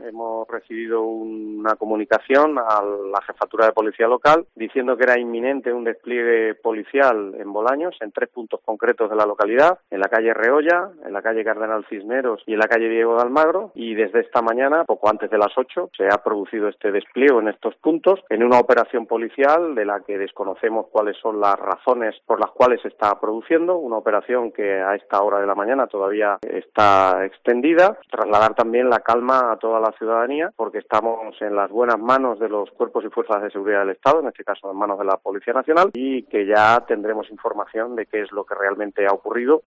hemos recibido una comunicación a la Jefatura de Policía Local diciendo que era inminente un despliegue policial en Bolaños, en 3 puntos concretos de la localidad, en la calle Reolla, en la calle Cardenal Cisneros y en la calle Diego de Almagro, y desde esta mañana, poco antes de las 8, se ha producido este despliegue en estos puntos, en una operación policial de la que desconocemos cuáles son las razones por las cuales se está produciendo, una operación que a esta hora de la mañana todavía está extendida. Trasladar también la calma a toda la ciudadanía, porque estamos en las buenas manos de los cuerpos y fuerzas de seguridad del Estado, en este caso en manos de la Policía Nacional, y que ya tendremos información de qué es lo que realmente ha ocurrido.